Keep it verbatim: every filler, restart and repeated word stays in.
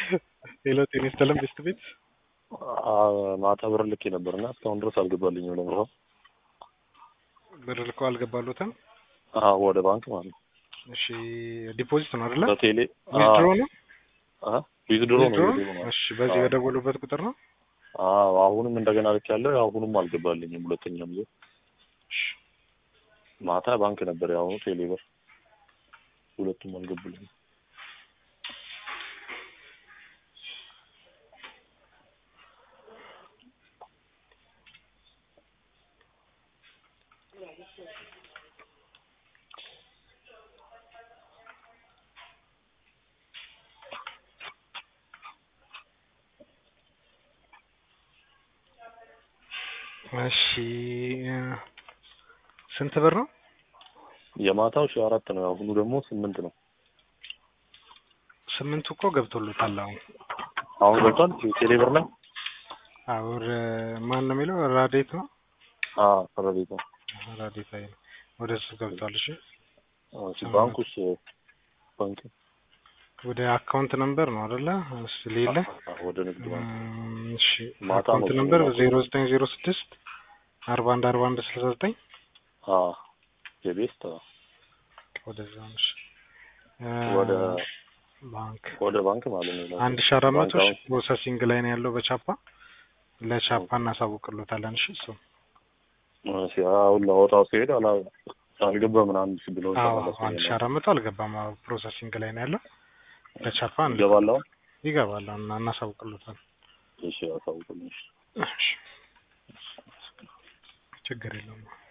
ሄሎ ጤና ይስጥልን ቤስት ቤት ማታ ብር ልኬ ነበርና እስካሁን ድረስ አልገባልኝም። ለምሮ ብር ልከው አልገባሉትም? አዎ ወደ ባንክ ማለት ነው። እሺ ዲፖዚት ነው አይደለ? በቴሌ ዊዝድሮ ነው? አዎ ዊዝድሮ ነው። እሺ በዚህ በደወሉበት ቁጥር ነው? አዎ አሁንም እንደገና ልክ ያለው አሁንም አልገባልኝም። ሁለተኛም ጊዜ ማታ ባንክ ነበር ያው ቴሌ ብር ሁለቱም አልገቡልኝም። እሺ ስንት ብር ነው? የማታው ሺህ አራት ነው። አሁኑ ደግሞ ስምንት ነው። ስምንቱ እኮ ገብቶልታል አሁን አሁን ገብቷል ቴሌ ብር ላይ። አውር ማን ነው የሚለው? ራዴት ነው። አዎ ራዴት ነው። ራዴት አይ ወደሱ ገብቷል። እሺ እሺ ባንኩስ ባንክ ወደ አካውንት ነምበር ነው አይደለ? እሺ ሌላ ወደ ንግድ ባንክ እሺ አካውንት ነምበር ዜሮ ዘጠኝ ዜሮ ስድስት አርባ አንድ አርባ አንድ ስልሳ ዘጠኝ አዎ የቤስት ወደዛ ነው። ወደ ባንክ ወደ ባንክ ማለት ነው። አንድ ሺህ አራት መቶ ፕሮሰሲንግ ላይ ነው ያለው በቻፓ ለቻፓ እናሳውቅሎታለን። እሺ እሱ እሺ አሁን ላወጣው ሲሄድ አላ አልገባም ምናምን ብሎ ተመለሰ። አንድ ሺህ አራት መቶ አልገባም ፕሮሰሲንግ ላይ ነው ያለው ለቻፓ ይገባል ይገባል እና እናሳውቅሎታለን። እሺ አሳውቁልኝ። እሺ ችግር የለውም።